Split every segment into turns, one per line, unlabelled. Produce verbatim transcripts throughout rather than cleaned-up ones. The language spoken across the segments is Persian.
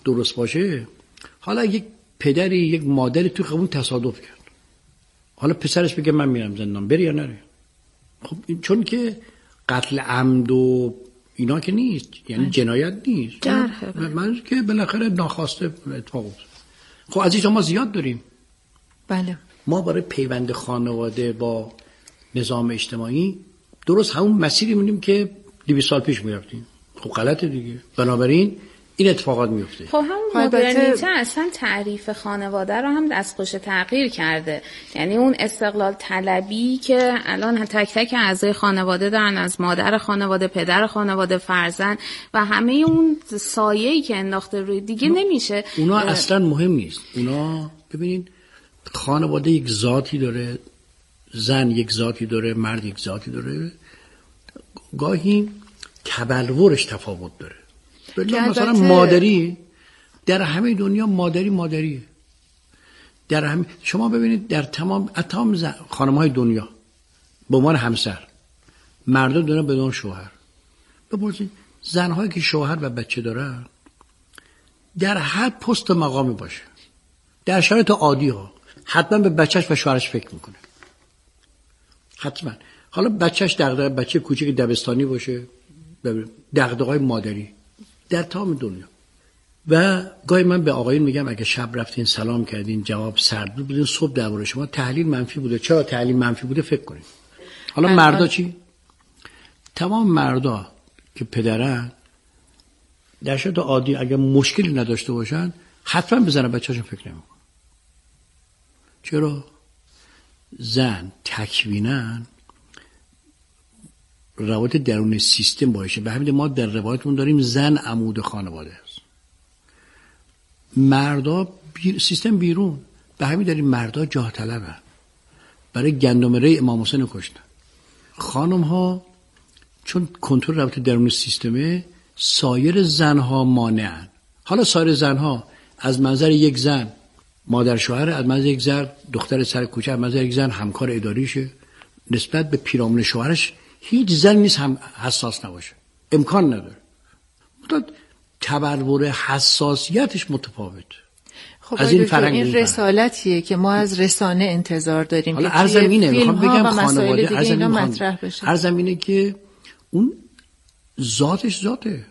درست باشه، حالا یک پدری یک مادری تو خیابون تصادف کرد، حالا پسرش بگه من میرم زندان، بری یا نره؟ خب چون که قتل عمد و اینا که نیست، یعنی من. جنایت نیست،
جرحه
من که بالاخره ناخواسته اتفاق افتاد. خب از اینجا ما زیاد داریم.
بله.
ما برای پیوند خانواده با نظام اجتماعی درست همون مسیری می‌ریم که دویست سال پیش می‌رفتیم. خب غلطه دیگه. بنابراین این اتفاقات میفته.
خب همون مدرنیته اصلا تعریف خانواده رو هم دستخوش تغییر کرده. یعنی اون استقلال طلبی که الان تک تک اعضای خانواده دارن، از مادر خانواده، پدر خانواده، فرزند و همه اون سایه‌ای که انداخته روی دیگه نمیشه.
اونا اصلا مهم نیست. اونا ببینید خانواده یک ذاتی داره، زن یک ذاتی داره، مرد یک ذاتی داره. گاهی تبلورش تفاوت داره. مثلا مادری در همه دنیا مادری مادریه. در همه شما ببینید در تمام تمام زن... خانم‌های دنیا به عنوان همسر، مردان دنیا به عنوان شوهر. بپرسید زن‌هایی که شوهر و بچه دارن در هر پست مقامی باشه، در شرایط عادی ها حتما به بچهش و شوهرش فکر میکنه. حتما. حالا بچهش دغدغه بچه کوچیک دبستانی باشه، دغدغه‌های مادری در تمام دنیا. و گاهی من به آقایون میگم اگه شب رفتین سلام کردین جواب سرد بود بدین، صبح درباره شما تحلیل منفی بوده. چرا تحلیل منفی بوده فکر کنید. حالا مردا چی؟ تمام مردا که پدرن در شرایط عادی اگه مشکلی نداشته باشن حتما به زن بچه‌شون فکر نمیکنن. چرا؟ زن تکوینن روابط درون سیستم باشه. به همین ما در روایتمون داریم زن عمود خانواده است، مردا بیر... سیستم بیرون. به همین داریم مردا جاه طلبن، برای گندم ری امام حسین کشتن. خانم ها چون کنترل روابط درون سیستمه، سایر زنها مانعن. حالا سایر زنها از منظر یک زن مادر شوهر، از منظر یک زن دختر سر کوچه، از منظر یک زن همکار اداریشه. نسبت به پیرامون شوهرش هیچ زن نیست هم حساس نباشه، امکان نداره. متأ تبلور حساسیتش متفاوت.
خب از این فرهنگ این رسالتیه که ما از رسانه انتظار داریم
که ارزم اینه میخوام بگم خانواده ارزم مطرح بشه. ارزم اینه که اون ذاتش ذاته.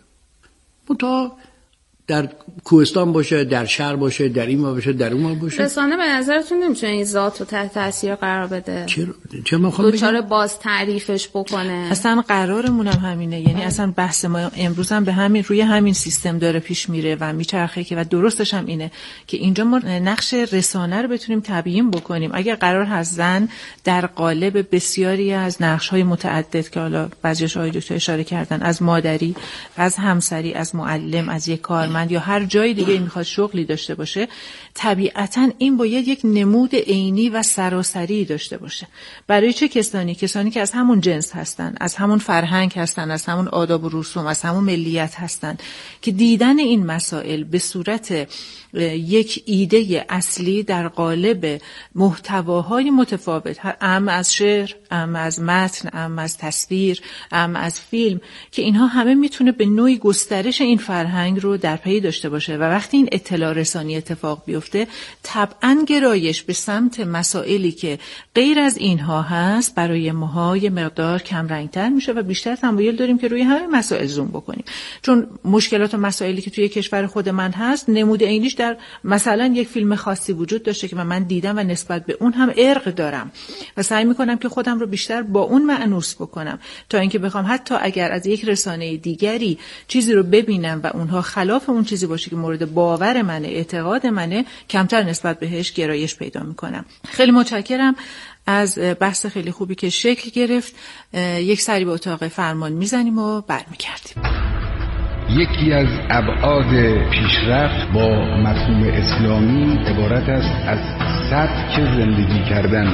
متأ در کوهستان باشه، در شهر باشه، در این باشه، در اون باشه.
رسانه به نظرتون نمیتونه این ذات رو تحت تاثیر قرار بده؟
چرا؟ چرا من خودم
دوچاره باز تعریفش بکنه؟
اصلا قرارمون هم همینه. یعنی اصلا بحث ما امروز هم به همین روی همین سیستم داره پیش میره و میچرخه که و درستش هم اینه که اینجا ما نقش رسانه رو بتونیم تبیین بکنیم. اگر قرار هست زن در قالب بسیاری از نقش‌های متعدد که حالا بعضی‌هاش آقای دکتر اشاره کردن، از مادری، از همسری، از معلم، از یک کار یا هر جای دیگه میخواد شغلی داشته باشه، طبیعتاً این باید یک نمود عینی و سراسری داشته باشه. برای چه کسانی؟ کسانی که از همون جنس هستن، از همون فرهنگ هستن، از همون آداب و رسوم، از همون ملیت هستن، که دیدن این مسائل به صورت یک ایده اصلی در قالب محتواهای متفاوت، هم از شعر، هم از متن، هم از تصویر، هم از فیلم، که اینها همه میتونه به نوعی گسترش این فرهنگ رو در پی داشته باشه. و وقتی این اطلاع رسانی اتفاق بیفته، طبعاً گرایش به سمت مسائلی که غیر از اینها هست برای ماها یه مقدار کم رنگتر میشه و بیشتر تمایل داریم که روی همه مسائل زوم بکنیم. چون مشکلات و مسائلی که توی کشور خود من هست، نمود عینیش در مثلا یک فیلم خاصی وجود داشته که من دیدم و نسبت به اون هم ارق دارم و سعی میکنم که خودم رو بیشتر با اون مأنوس بکنم تا اینکه بخوام حتی اگر از یک رسانه دیگری چیزی رو ببینم و اونها خلاف اون چیزی باشه که مورد باور منه، اعتقاد منه، کمتر نسبت بهش گرایش پیدا میکنم. خیلی متشکرم از بحث خیلی خوبی که شکل گرفت. یک سری به اتاق فرمان میزنیم و برمیگردیم.
یکی از ابعاد پیشرفت با مفهوم اسلامی عبارت است از سبک زندگی کردن.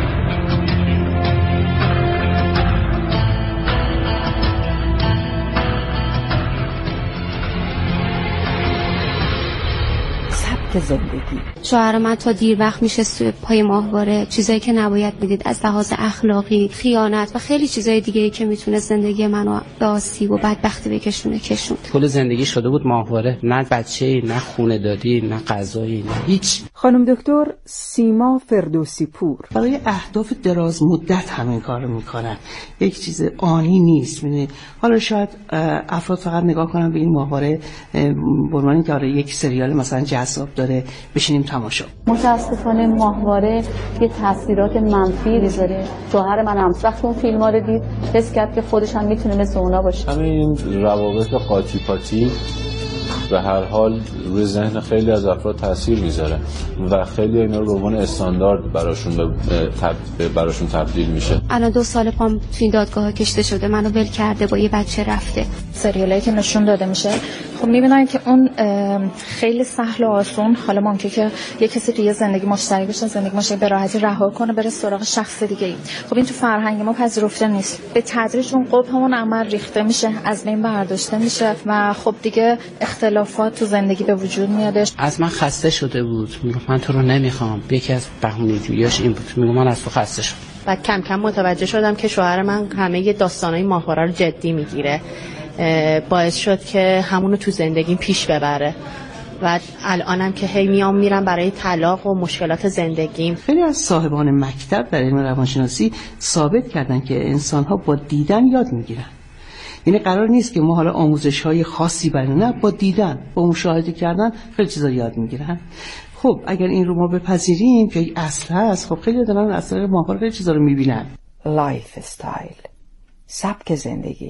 سبک
سبک زندگی.
شوهر من تا دیر وقت میشه پای ماهواره، چیزایی که نباید میدید از لحاظ اخلاقی، خیانت و خیلی چیزای دیگه که میتونه زندگی منو به آسیب و بدبختی بکشونه کشون.
کل زندگی شده بود ماهواره، نه بچه‌ای، نه خونه داری، نه غذایی، نه هیچ.
خانم دکتر سیما فردوسی پور
برای اهداف دراز مدت همین کارو میکنن. یک چیز آنی نیست. میدونید حالا شاید افراد فقط نگاه کنن به این ماهواره به عنوان اینکه آره یک سریال مثلا جذاب داره بشینیم تماشا.
متاسفانه ماهواره یه تاثیرات منفی میذاره. شوهر من هم وقتی اون فیلم‌ها رو دید حس کرد که خودش هم میتونه مثل اونا باشه.
همین روابط قاطی پاتی به هر حال روی ذهن خیلی از افراد تاثیر میذاره و خیلی اینا رو به عنوان استاندارد براشون به تب... براشون تبدیل میشه.
الان دو سال پام تو این دادگاه کشته شده، منو ول کرده، با یه بچه رفته.
سریالایی که نشون داده میشه خب میبینن که اون خیلی سهل و آسون، حالا ممکنه که یه کسی توی زندگی مشترک بشه، زندگی مشترک به راحتی رها کنه بره سراغ شخص دیگه ای. خب این تو فرهنگ ما پذیرفته نیست. به تدریج اون قبهمون عمل ریخته میشه، از بین برداشته میشه و خب دیگه اختلافات تو زندگی به وجود میادش.
از من خسته شده بود، میگم من تو رو نمیخوام. یکی از بهونه‌جوییاش این بود، میگم من از تو خسته شدم.
و کم کم متوجه شدم که شوهر من همه داستانای ماهواره رو جدی میگیره. باعث شد که همونو تو زندگیم پیش ببره و الانم که هی میام میرم برای طلاق و مشکلات زندگیم.
خیلی از صاحبان مکتب در علم روانشناسی ثابت کردن که انسان‌ها با دیدن یاد میگیرن. یعنی قرار نیست که ما حالا آموزش‌های خاصی بریم، نه، با دیدن، با مشاهده کردن خیلی چیزا یاد میگیرن. خب اگر این رو ما بپذیریم که اصل هست، خب خیلی دارن اصلا ماهواره خیلی چیزا رو میبینن.
لایف استایل، سبک زندگی.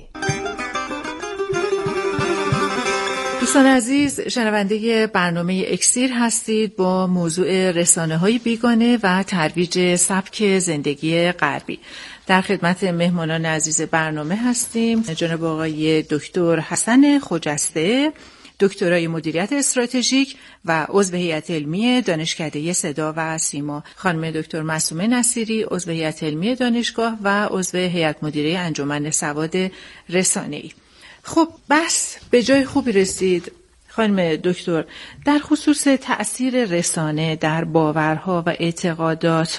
دوستان عزیز، شنونده برنامه اکسیر هستید با موضوع رسانه‌های بیگانه و ترویج سبک زندگی غربی. در خدمت مهمانان عزیز برنامه هستیم جناب آقای دکتر حسن خجسته، دکترای مدیریت استراتژیک و عضو هیئت علمی دانشکده صدا و سیما، خانم دکتر معصومه نصیری، عضو هیئت علمی دانشگاه و عضو هیئت مدیره انجمن سواد رسانه‌ای. خب بس به جای خوبی رسید خانم دکتر در خصوص تأثیر رسانه در باورها و اعتقادات.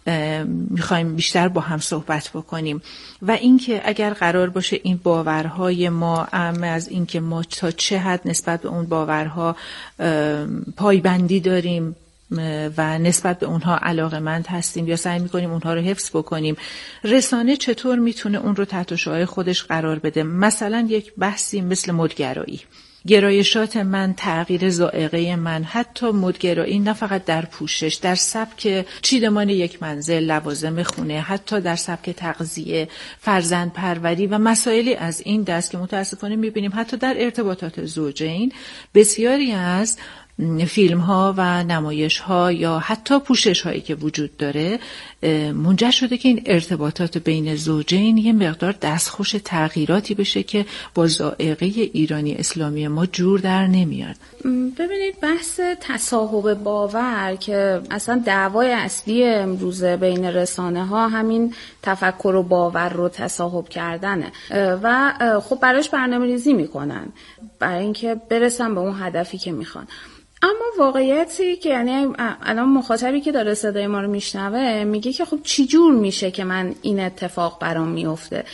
میخوایم بیشتر با هم صحبت بکنیم و اینکه اگر قرار باشه این باورهای ما، اما از اینکه ما تا چه حد نسبت به اون باورها پایبندی داریم و نسبت به اونها علاقه‌مند هستیم یا سعی میکنیم اونها رو حفظ بکنیم، رسانه چطور میتونه اون رو تحت شعاع خودش قرار بده. مثلا یک بحثی مثل مدگرایی، گرایشات من، تغییر ذائقه من، حتی مدگرایی نه فقط در پوشش، در سبک چیدمان یک منزل، لوازم خونه، حتی در سبک تغذیه، فرزند پروری و مسائلی از این دست که متاسفانه میبینیم حتی در ارتباطات زوجین بسیاری از فیلم ها و نمایش ها یا حتی پوشش هایی که وجود داره منجر شده که این ارتباطات بین زوجین یه مقدار دستخوش تغییراتی بشه که با ذائقه ایرانی اسلامی ما جور در نمیاد.
ببینید بحث تصاحب باور که اصلا دعوای اصلی امروزه بین رسانه ها همین تفکر و باور رو تصاحب کردنه و خب براش برنامه‌ریزی میکنن برای اینکه برسن به اون هدفی که میخوان. اما واقعیتی که یعنی الان مخاطبی که داره صدای ما رو میشنوه میگه که خب چی جور میشه که من این اتفاق برام میفته؟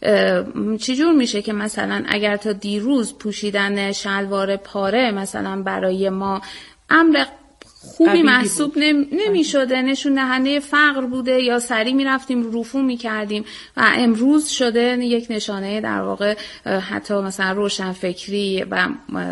چی جور میشه که مثلا اگر تا دیروز پوشیدن شلوار پاره مثلا برای ما امر خوبی محسوب نمی شده، نشون دهنده فقر بوده یا سری می رفتیم رفو می کردیم و امروز شده یک نشانه در واقع حتی مثلا روشن فکری و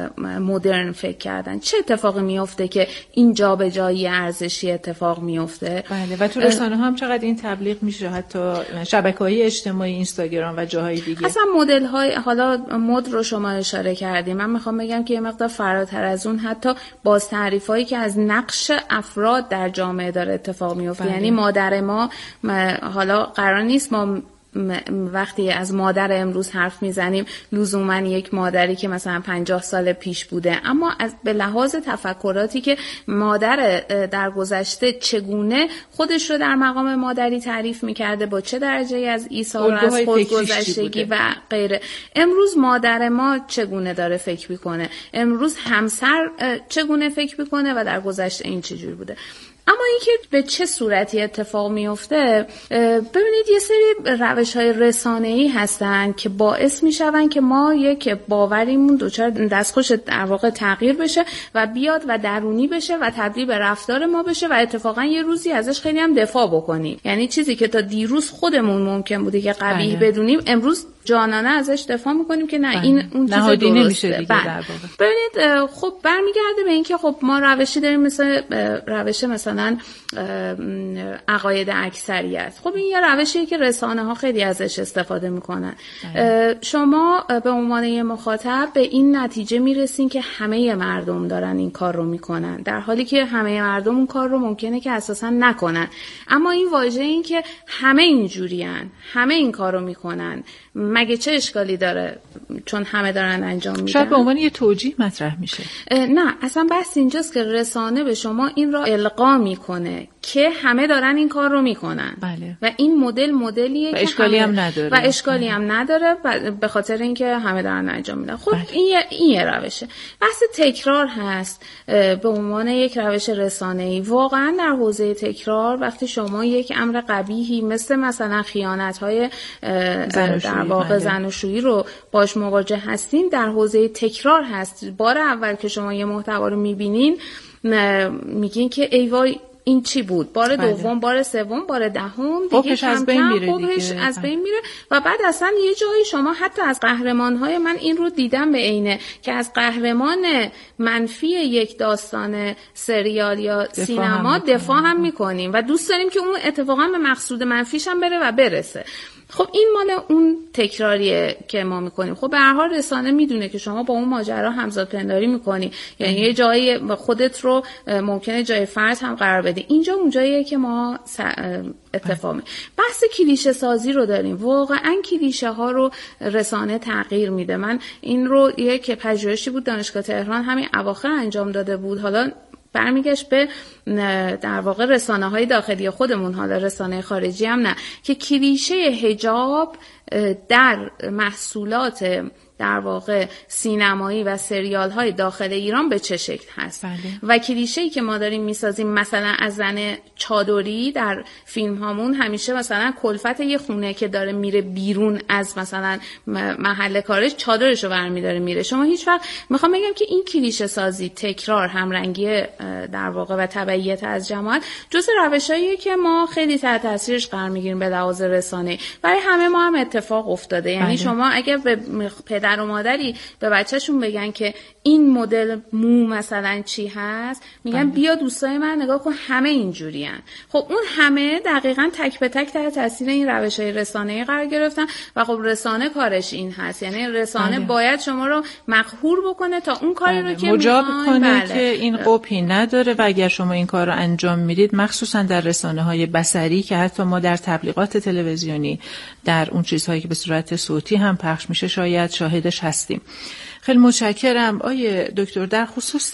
مدرن فکر کردن. چه اتفاقی می افته که این جا به جایی ارزشی اتفاق می افته؟
بله و تو رسانه هم چقدر این تبلیغ میشه، حتی شبکه‌های اجتماعی، اینستاگرام و جاهای دیگه.
اصلا مدل های، حالا مد رو شما اشاره کردیم، من میخوام بگم که یه مقدار فراتر از اون حتی باز تعریفایی که از نقش افراد در جامعه داره اتفاق میفته. یعنی مادر ما حالا قرار نیست ما وقتی از مادر امروز حرف میزنیم لزوما یک مادری که مثلا پنجاه سال پیش بوده، اما از به لحاظ تفکراتی که مادر در گذشته چگونه خودش رو در مقام مادری تعریف میکرده، با چه درجه از ایثار از خودگذشتگی و غیره، امروز مادر ما چگونه داره فکر میکنه، امروز همسر چگونه فکر میکنه و در گذشته این چجوری بوده. اما اینکه به چه صورتی اتفاق میفته، ببینید یه سری روش‌های رسانه‌ای هستن که باعث میشون که ما یک باوریمون دچار دستخوش در واقع تغییر بشه و بیاد و درونی بشه و تبدیل به رفتار ما بشه و اتفاقا یه روزی ازش خیلی هم دفاع بکنیم. یعنی چیزی که تا دیروز خودمون ممکن بوده که قبیح بدونیم، امروز جانانه ازش دفاع میکنیم که نه، این اون چیز درسته. ببینید خب برمیگرده به اینکه خب ما روشی داریم مثل روش مثلا عقاید اکثریت. خب این یه روشیه که رسانه ها خیلی ازش استفاده میکنن. شما به عنوان یه مخاطب به این نتیجه میرسین که همه مردم دارن این کار رو میکنن، در حالی که همه مردم اون کار رو ممکنه که اساسا نکنن. اما این واژه این که همه اینجورین، همه این کار رو میکنن، مگه چه اشکالی داره چون همه دارن انجام میدن؟
شاید به عنوان یه توجیه مطرح میشه.
نه، اصلا بحث اینجاست که رسانه به شما این را القا میکنه که همه دارن این کار رو میکنن.
بله.
و این مدل مدلیه
و
که
اشکالی
همه
هم نداره.
و اشکالی بله. هم نداره به خاطر اینکه همه دارن انجام میدن. خب بله. این یه این یه روشه. بحث تکرار هست به عنوان یک روش رسانه‌ای. واقعا در حوزه تکرار وقتی شما یک امر قبیحی مثل مثلا خیانت‌های در واقع زناشویی رو باش مواجه هستین، در حوزه تکرار هست. بار اول که شما یه محتوا رو میبینین میگین که ای وای این چی بود، بار بله. دوم، بار سوم، بار دهم دیگه کم کم خوبش از بین میره و بعد اصلا یه جایی شما حتی از قهرمان‌های من این رو دیدم به عینه که از قهرمان منفی یک داستان سریال یا دفاع سینما هم دفاع هم میکنیم و دوست داریم که اون اتفاقا به مقصود منفیش هم بره و برسه. خب این مال اون تکراریه که ما میکنیم. خب به هر حال رسانه میدونه که شما با اون ماجرا همزاد پنداری میکنی، یعنی یه جایی خودت رو ممکنه جای فرد هم قرار بدی. اینجا اون جاییه که ما اتفاق می بحث کلیشه سازی رو داریم. واقعا کلیشه ها رو رسانه تغییر میده. من این رو یک پژوهشی بود دانشگاه تهران همین اواخر انجام داده بود، حالا برمیگشت به در واقع رسانه های داخلی خودمون، حالا رسانه خارجی هم نه، که کلیشه حجاب در محصولات در واقع سینمایی و سریال های داخل ایران به چه شکل هست. بله. و کلیشه‌ای که ما داریم میسازیم مثلا از زن چادری در فیلم هامون همیشه مثلا کلفت یه خونه که داره میره بیرون از مثلا محل کارش چادرشو برمی‌داره میره. شما هیچ وقت میخوام بگم که این کلیشه سازی، تکرار، همرنگی در واقع و تبعیت از جماعت جزء روشاییه که ما خیلی تحت تاثیرش قرار میگیریم به لحاظ رسانه‌ای. برای همه ما هم اتفاق افتاده. یعنی بله. شما اگر به پدر و مادری به بچه‌شون بگن که این مدل مو مثلا چی هست، میگن بله. بیا دوستای من نگاه کن همه اینجورین. خب اون همه دقیقاً تک به تک تحت تاثیر این روش‌های رسانه‌ای قرار گرفتن و خب رسانه کارش این هست، یعنی رسانه بله. باید شما رو مقهور بکنه تا اون کاری بله. رو که
مجاب
میخواین
کنه
بله.
که این قبحی نداره و اگر شما این کار رو انجام میدید، مخصوصا در رسانه‌های بصری که حتی ما در تبلیغات تلویزیونی در اون چیزهایی که به صورت صوتی هم پخش میشه شاید شاهدش هستیم. خیلی متشکرم آیه دکتر. در خصوص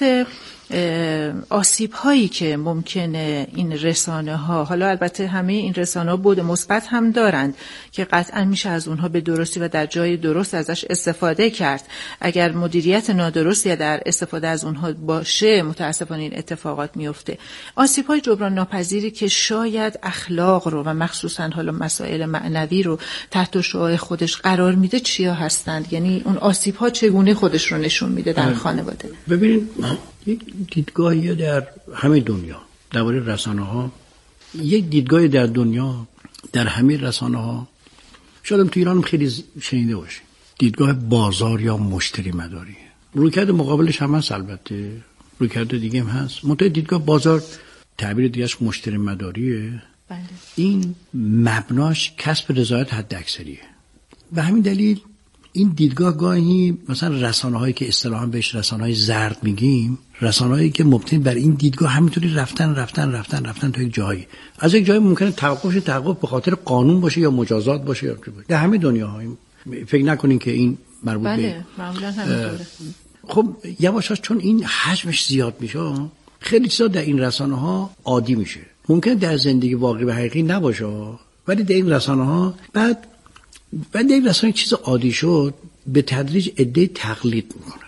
آسیب هایی که ممکنه این رسانه ها، حالا البته همه این رسانه ها بود مثبت هم دارند که قطعا میشه از اونها به درستی و در جای درست ازش استفاده کرد. اگر مدیریت نادرستی در استفاده از اونها باشه متاسفانه این اتفاقات میفته. آسیب های جبران ناپذیری که شاید اخلاق رو و مخصوصا حالا مسائل معنوی رو تحت شعاع خودش قرار میده چیا هستند؟ یعنی اون آسیب ها چگونه خودش رو نشون میده در خانواده؟
ببینید یک دیدگاهی در همه دنیا درباره رسانه‌ها، یک دیدگاهی در دنیا در همه رسانه‌ها، شاید تو ایران خیلی شنیده باشه، دیدگاه بازار یا مشتری مداری. رویکرد مقابلش هم هست، البته رویکرد دیگه هم هست. منتها دیدگاه بازار تعبیر دیگه‌اش مشتری مداریه.
بله.
این مبناش کسب رضایت حد اکثریه. به همین دلیل این دیدگاه گاهی مثلا رسانه‌هایی که اصطلاحاً بهش رسانه‌های زرد میگیم، رسانه‌هایی که مبتنی بر این دیدگاه همینطوری رفتن رفتن رفتن رفتن تا یک جایی، از یک جایی ممکنه توقفش توقف به خاطر قانون باشه یا مجازات باشه یا در همه دنیاها. فکر نکنین که این مربوط به
بله معمولاً همینطوره.
خب یواش یواش چون این حجمش زیاد میشه خیلی چیزا در این رسانه‌ها عادی میشه، ممکنه در زندگی واقعی و حقیقی نباشه، ولی در این رسانه‌ها بعد بعد این رسانه چیز عادی شد به تدریج عده تقلید میکنن،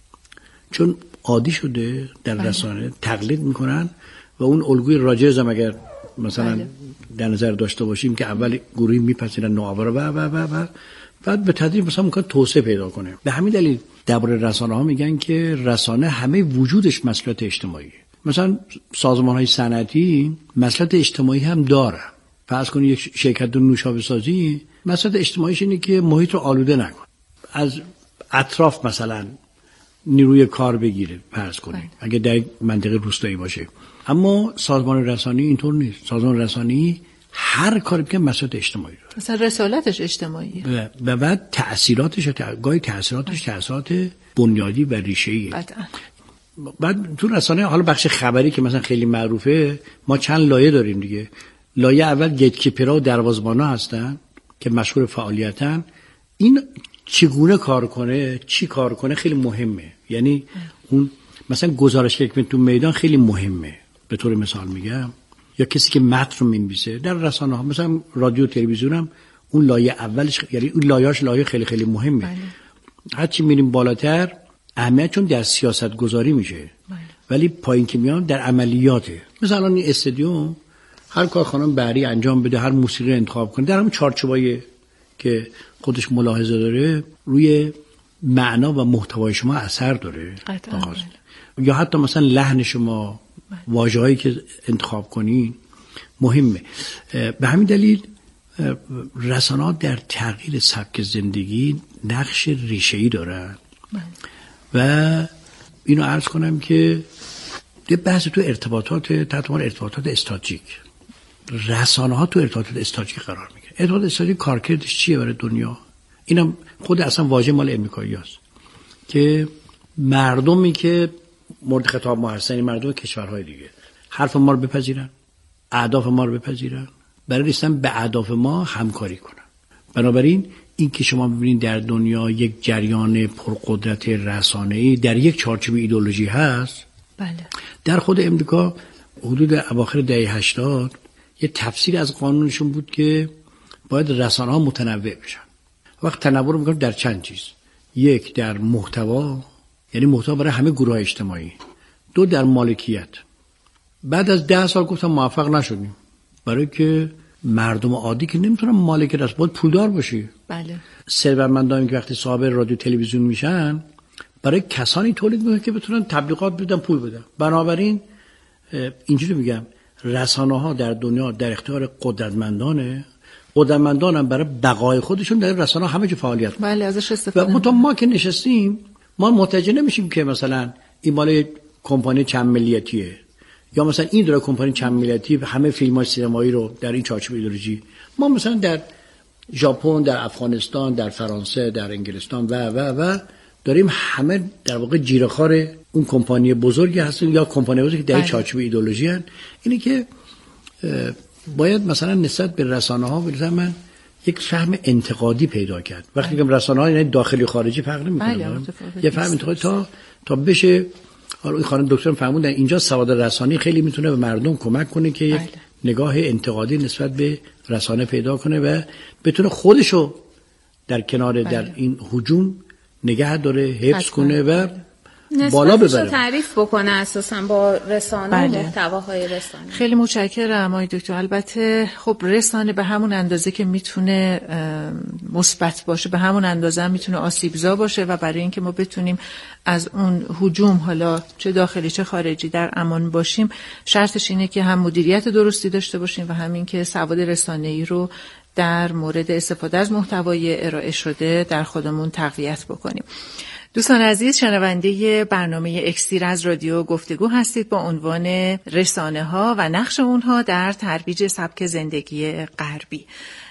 چون عادی شده در رسانه تقلید میکنن و اون الگوی راجرز هم اگر مثلا بله. در نظر داشته باشیم که اول گروهی میپذیرن نوآورا و و و و بعد به تدریج مثلا ممکن توسعه پیدا کنه. به همین دلیل درباره رسانه ها میگن که رسانه همه وجودش مسئولیت اجتماعیه. مثلا سازمان های صنعتی مسئولیت اجتماعی هم داره. فرض کنید یک شرکت نوشابه سازی مسئولیت اجتماعیش اینه که محیط رو آلوده نکنه، از اطراف مثلا نیروی کار بگیره فرض کنید اگه در منطقه روستایی باشه. اما سازمان رسانه‌ای اینطور نیست. سازمان رسانه‌ای هر کاری که مسئولیت اجتماعی داره،
مثلا رسالتش اجتماعیه
و بعد تأثیراتش گاهی تأثیراتش تأثیرات بنیادی و ریشه‌ایه.
قطعاً.
بعد تو رسانه حالا بخش خبری که مثلا خیلی معروفه، ما چند لایه داریم دیگه. لایه اول گیتکیپرها و دروازه‌بانا هستن که مشغول فعالیتن. این چگونه کار کنه، چی کار کنه خیلی مهمه. یعنی اون مثلا گزارش که تو میدان خیلی مهمه. به طور مثال میگم، یا کسی که متن رو می‌نویسه در رسانه ها، مثلا رادیو تلویزیون هم اون لایه اولش، یعنی اون لایه‌اش لایه خیلی خیلی مهمه. بله. هرچی میریم بالاتر اهمیت چون در سیاست گذاری میشه. بله. ولی پایین که میان در عملیاته. مثلا این استادیوم هر کارخانه بهری انجام بده، هر موسیقی انتخاب کنه، در همون چارچوبایی که خودش ملاحظه داره روی معنا و محتوای شما اثر داره.
قطعاً.
یا حتی مثلا لحن شما، واژه‌هایی که انتخاب کنین مهمه. به همین دلیل رسانه‌ها در تغییر سبک زندگی نقش ریشه‌ای دارن. و اینو عرض کنم که یه بحث تو ارتباطات تحت عنوان ارتباطات استراتژیک، رسانه‌ها تو ارتباطات استراتژیک قرار میگیره. ارتباطات استراتژیک کارکردش چیه برای دنیا؟ اینم خود اصلا واژه مال امریکایی‌هاست که مردمی که مورد خطاب ما هستن، مردم کشورهای دیگه، حرف ما رو بپذیرن، اهداف ما رو بپذیرن، برای رسیدن به اهداف ما همکاری کنن. بنابراین این که شما ببینید در دنیا یک جریان پرقدرت رسانه‌ای در یک چارچوب ایدئولوژی هست.
بله.
در خود امریکا حدود اواخر دهه هشتاد یه تفسیر از قانونشون بود که باید رسانه‌ها متنوع بشن. وقت تنوع رو میگم در چند چیز: یک در محتوا، یعنی محتوا برای همه گروه‌های اجتماعی. دو در مالکیت. بعد از ده سال گفتم موفق نشدیم، برای که مردم عادی که نمیتونن مالک رسانه، باید پولدار باشی.
بله.
ثروتمندانی که وقتی صاحب رادیو تلویزیون میشن برای کسانی تولید میکنن که بتونن تبلیغات بدن، پول بدن. بنابراین اینجوری میگم رسانه‌ها در دنیا در اختیار قدرتمندانه. قدرتمندان هم برای بقای خودشون در رسانه همه جا فعالیت کنن.
بله ازش استفاده.
و ما که نشستیم ما متوجه نمیشیم که مثلا این مال کمپانی چند ملیتیه، یا مثلا این داره کمپانی چند ملیتی همه فیلم‌های سینمایی رو در این چارچوب ایدئولوژی. ما مثلا در ژاپن، در افغانستان، در فرانسه، در انگلستان و و و داریم همه در واقع جیره‌خوار اون کمپانی بزرگی هستن یا کمپانی بزرگی که در چارچوب ایدئولوژی هستن. اینه که باید مثلا نسبت به رسانه‌ها بگم من یک فهم انتقادی پیدا کرد. وقتی میگم رسانه‌ها یعنی داخلی و خارجی فرق نمی‌کنه. یه فهم انتقادی تا تا بشه. حالا این خانم دکترم فرمودن اینجا سواد رسانی خیلی میتونه به مردم کمک کنه که یک نگاه انتقادی نسبت به رسانه پیدا کنه و بتونه خودشو در کنار بله. در این هجوم نگه داره، حفظ کنه و بالا ببره،
تعریف بکنه اساسا با رسانه بله. و محتواهای رسانه.
خیلی متشکرم آقای دکتر. البته خب رسانه به همون اندازه که میتونه مثبت باشه به همون اندازه هم میتونه آسیبزا باشه و برای اینکه ما بتونیم از اون هجوم حالا چه داخلی چه خارجی در امان باشیم شرطش اینه که هم مدیریت درستی داشته باشیم و همین که سواد رسانه‌ای رو در مورد استفاده از محتوای ارائه شده در خودمون تقویت بکنیم. دوستان عزیز، شنونده برنامه اکسیر از رادیو گفتگو هستید با عنوان رسانه ها و نقش اونها در ترویج سبک زندگی غربی.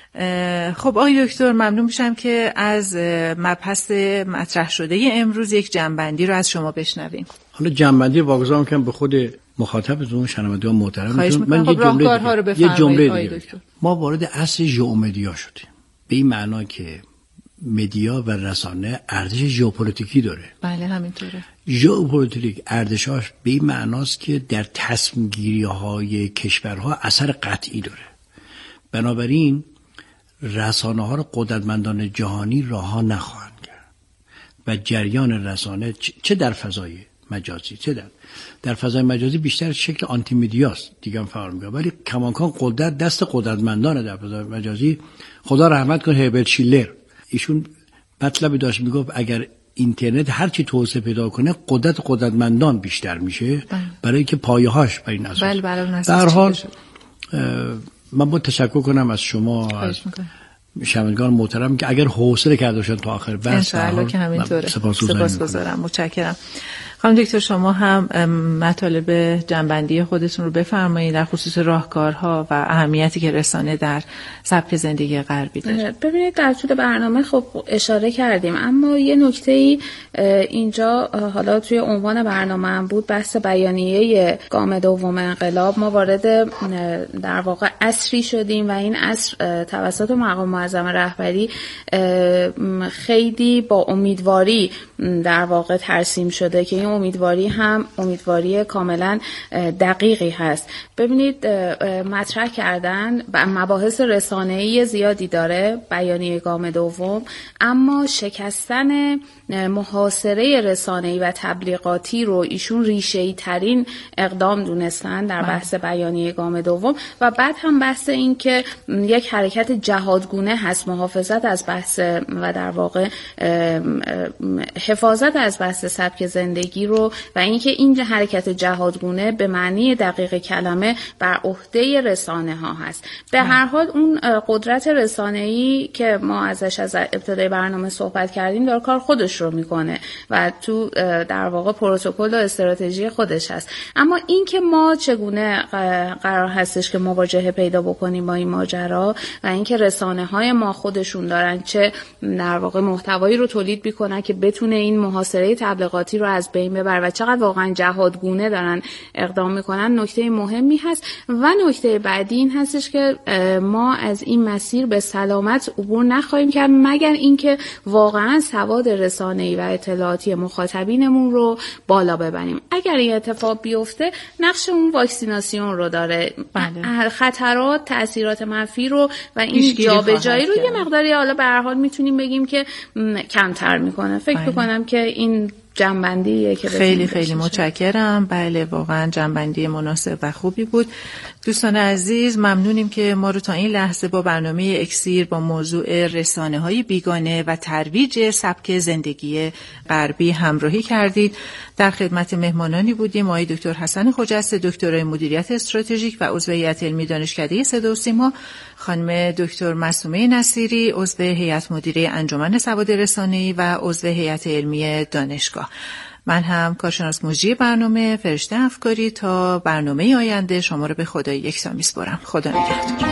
خب آقای دکتر ممنون میشم که از مبحث مطرح شده امروز یک جنبندی رو از شما بشنویم.
حالا جنبندی واگذار میکنم به خود مخاطبتون شنوندگان محترم.
من
یه جمله
رو
یه جمله دیگه ما وارد عصر ژئومدیا شدیم، به این معنا که مدیا و رسانه ارزش ژئوپلیتیکی داره.
بله همینطوره.
ژئوپلیتیک ارزشاش به این معناست که در تصمیم گیری های کشورها اثر قطعی داره. بنابراین رسانه ها رو قدرتمندان جهانی رها نخواهند کرد و جریان رسانه چه در فضای مجازی چه در در فضای مجازی بیشتر شکل آنتی مدیاست دیگه هم فرق میکنه، ولی کماکان قدرت دست قدرتمندانه در فضای مجازی. خدا رحمت کنه هربرت شیلر، ایشون مطلبی داشت میگفت اگر اینترنت هر چی توسعه پیدا کنه قدرت قدرتمندان بیشتر میشه برای اینکه پایه‌هاش بر این اساس.
بله بله.
در حال من با تشکر کنم از شما از شنوندگان محترم که اگر حوصله کرده باشن تا آخر بحث
انشاءالله که همینطوره. سپاسگزارم. متشکرم. خانم دکتر شما هم مطالب جنبندی خودتون رو بفرمایید در خصوص راهکارها و اهمیتی که رسانه در سبک زندگی غربی داره.
ببینید در طول برنامه خب اشاره کردیم، اما یه نکته‌ای اینجا حالا توی عنوان برنامه هم بود، بحث بیانیه گام دوم انقلاب. ما وارد در واقع عصری شدیم و این عصر توسط مقام معظم رهبری خیلی با امیدواری در واقع ترسیم شده که این امیدواری هم امیدواری کاملا دقیقی هست. ببینید مطرح کردن مباحث رسانه‌ای زیادی داره بیانیه گام دوم، اما شکستن محاصره رسانه‌ای و تبلیغاتی رو ایشون ریشه‌ای ترین اقدام دونستن در بحث بیانیه گام دوم. و بعد هم بحث این که یک حرکت جهادگونه هست، محافظت از بحث و در واقع حفاظت از بحث سبک زندگی رو و اینکه این حرکت جهادگونه به معنی دقیق کلمه بر عهده رسانه ها هست. به هر حال اون قدرت رسانه‌ای که ما ازش از ابتدای برنامه صحبت کردیم داره کار خودش رو میکنه و تو در واقع پروتکل و استراتژی خودش هست. اما این که ما چگونه قرار هستش که مواجهه پیدا بکنیم با این ماجرا و اینکه رسانه های ما خودشون دارن چه در واقع محتوایی رو تولید میکنن که بتونه این محاصره تبلیغاتی رو از بین ببره و چقدر واقعا جهادگونه دارن اقدام میکنن نکته مهمی هست. و نکته بعدی این هستش که ما از این مسیر به سلامت عبور نخواهیم کرد مگر اینکه واقعا سواد رسانه‌ای و اطلاعاتی مخاطبینمون رو بالا ببریم. اگر این اتفاق بیفته نقش اون واکسیناسیون رو داره. بله. خطرات، تاثیرات منفی رو و این جابجایی رو یه مقداری حالا به هر حال میتونیم بگیم که کمتر میکنه. فکر میکنم که این جنبندیه که
خیلی خیلی متشکرم. بله واقعا جنبندی مناسب و خوبی بود. دوستان عزیز ممنونیم که ما رو تا این لحظه با برنامه اکسیر با موضوع رسانه‌های بیگانه و ترویج سبک زندگی غربی همراهی کردید. در خدمت مهمانانی بودیم آقای دکتر حسن خجسته، دکترای مدیریت استراتژیک و عضو هیئت علمی دانشکده صدا و سیما، خانم دکتر معصومه نصیری، عضو هیئت مدیره انجمن سواد رسانه‌ای و عضو هیئت علمی دانشگاه. من هم کارشناس مجری برنامه فرشته افکاری. تا برنامه آینده شما رو به خدای یکتا میسپارم. خدا نگهدار.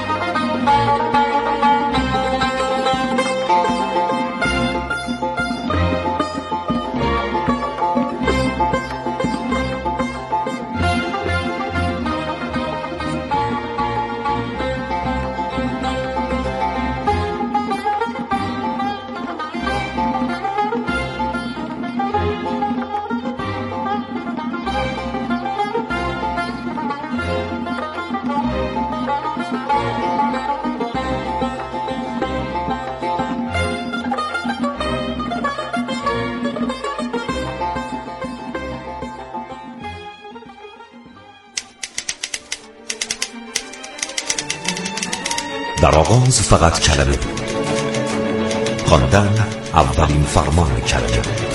در آغاز فقط کلمه بود، خواندن اولین فرمان کلمه بود.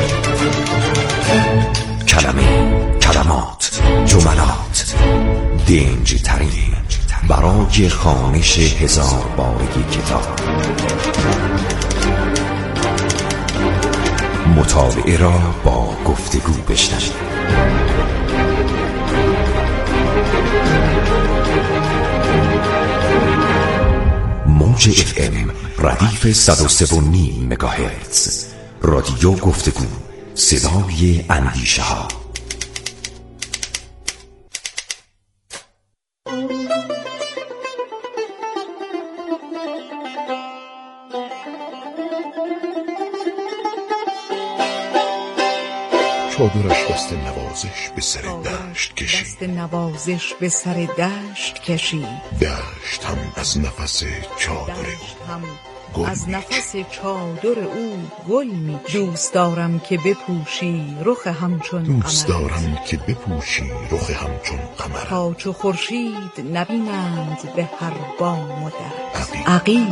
کلمه، کلمات، جملات، دنج ترین برای خوانش هزار بارگی کتاب. مطالعه را با گفتگو بشنوید. موج اف ام ردیف صد و سه و نیم مگاهرتز. رادیو گفتگو، صدای اندیشه ها.
چادرش دست نوازش به سر دشت کشید
دست نوازش به سر دشت کشید
دشت هم از نفس چادر او
از نفس چادر او گل می دوست دارم که بپوشی رخ همچون قمر
دوست دارم که بپوشی رخ همچون قمر
تا چو خورشید نبینند به هر بام و در عقیل.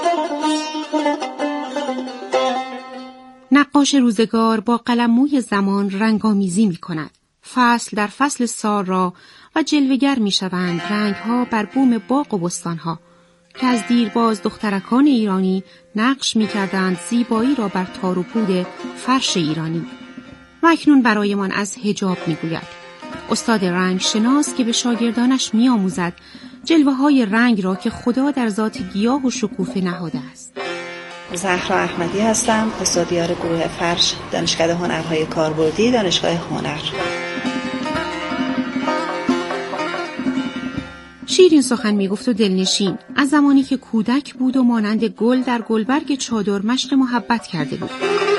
نقاش روزگار با قلموی زمان رنگامیزی می کند. فصل در فصل سال را و جلوگر می شوند رنگها بر بوم باغ و بستانها که از دیرباز دخترکان ایرانی نقش می کردند زیبایی را بر تار و پود فرش ایرانی. و اکنون برایمان از حجاب می گوید. استاد رنگ شناس که به شاگردانش می آموزد جلوه های رنگ را که خدا در ذات گیاه و شکوفه نهاده است.
زهرا احمدی هستم، استادیار گروه فرش، دانشکده هنرهای کاربردی، دانشگاه هنر.
شیرین سخن میگفت و دلنشین از زمانی که کودک بود و مانند گل در گلبرگ چادر مشق محبت کرده بود.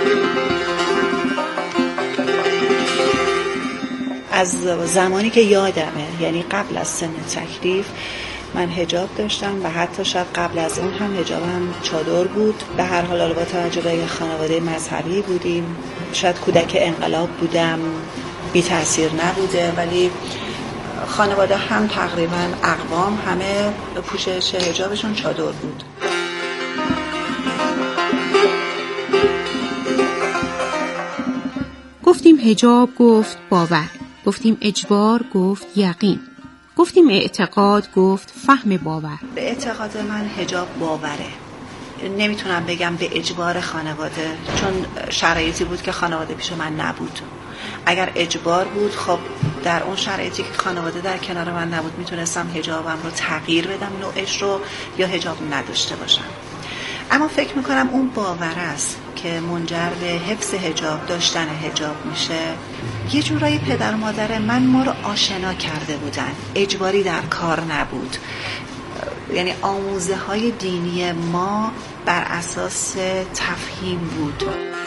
از زمانی که یادمه، یعنی قبل از سن تکلیف، من حجاب داشتم و حتی شاید قبل از اون هم حجابم چادر بود. به هر حال با توجه به خانواده مذهبی بودیم، شاید کودک انقلاب بودم، بی تأثیر نبوده، ولی خانواده هم تقریبا اقوام همه پوشش حجابشون چادر بود.
گفتیم حجاب، گفت باور. گفتیم اجبار، گفت یقین. گفتیم اعتقاد، گفت فهم باور.
به اعتقاد من حجاب باوره. نمیتونم بگم به اجبار خانواده، چون شرایطی بود که خانواده پیش من نبود. اگر اجبار بود، خب در اون شرایطی که خانواده در کنار من نبود میتونستم حجابم رو تغییر بدم، نوعش رو، یا حجاب نداشته باشم. اما فکر میکنم اون باور است که منجر به حفظ حجاب، داشتن حجاب میشه. یه جورایی پدر و مادر من ما رو آشنا کرده بودن، اجباری در کار نبود. یعنی آموزه های دینی ما بر اساس تفهیم بود.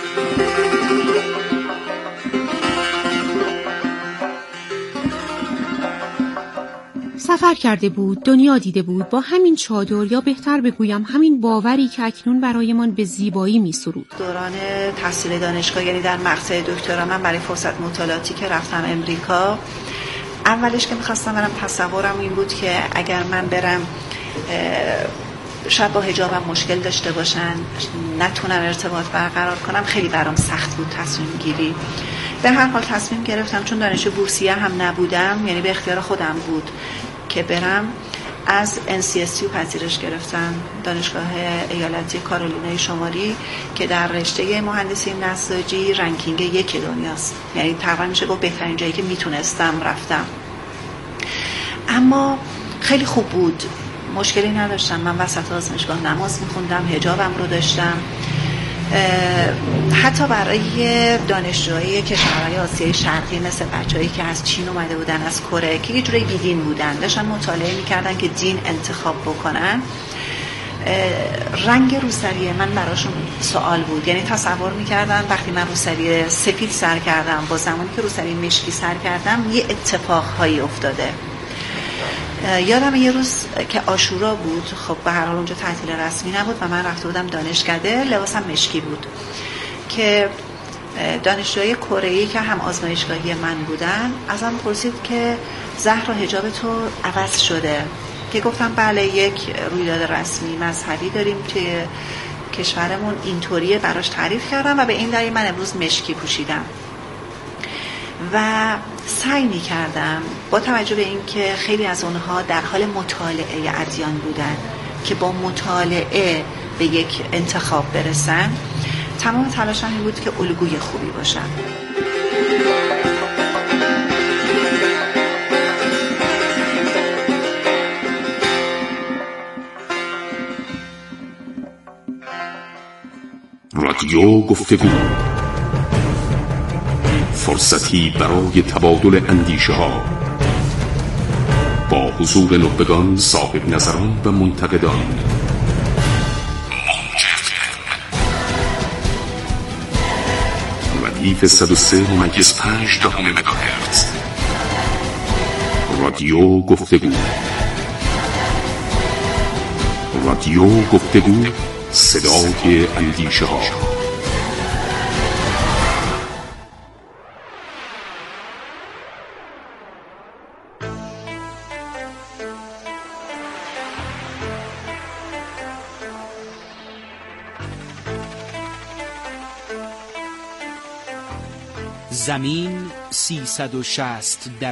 سفر کرده بود، دنیا دیده بود با همین چادر، یا بهتر بگویم همین باوری که اکنون برایمان به زیبایی می سرود.
دوران تحصیل دانشگاه، یعنی در مقطع دکترا، من برای فرصت مطالعاتی که رفتم امریکا، اولش که میخواستم برم تصورم این بود که اگر من برم شاید با حجابم مشکل داشته باشن، نتونم ارتباط برقرار کنم. خیلی برام سخت بود تصمیم گیری. به هر حال تصمیم گرفتم، چون دانشجو بورسیه هم نبودم، یعنی به اختیار خودم بود که برم. از ان سی اس یو پذیرش گرفتم، دانشگاه ایالتی کارولینای شمالی، که در رشته مهندسی نساجی رنکینگ یک دنیاست. یعنی تقریبا میشه گفت بهترین جایی که میتونستم رفتم. اما خیلی خوب بود، مشکلی نداشتم. من وسط آزمایشگاه نماز میخوندم، حجابم رو داشتم. حتی برای دانشجوهای کشورهای آسیای شرقی مثل بچه‌هایی که از چین اومده بودن، از کره، که یه جوری بیدین بودن، داشتن مطالعه میکردن که دین انتخاب بکنن، رنگ روسری من براشون سوال بود. یعنی تصور میکردن وقتی من روسری سفید سر کردم با زمانی که روسری مشکی سر کردم یه اتفاقهایی افتاده. یادم یه روز که عاشورا بود، خب به هر حال اونجا تعطیل رسمی نبود و من رفته بودم دانشکده، لباسم مشکی بود، که دانشجوی کره‌ای که هم آزمایشگاهی من بودن ازم پرسید که زهرا حجاب تو عوض شده؟ که گفتم بله، یک رویداد رسمی مذهبی داریم توی کشورمون، اینطوریه. براش تعریف کردم و به این دلیل من امروز مشکی پوشیدم. و سعی می کردم با توجه به این که خیلی از اونها در حال مطالعه ادیان بودن که با مطالعه به یک انتخاب برسن، تمام تلاشم این بود که الگوی خوبی باشن.
رادیو گفتگو، فرصتی برای تبادل اندیشه ها با حضور نخبگان، صاحب نظران و منتقدان. ردیف صد و سه ممیز پنج دهم مگاهرتز. رادیو گفتگو. رادیو گفتگو، صدای اندیشه ها.
زمین سیصد و شصت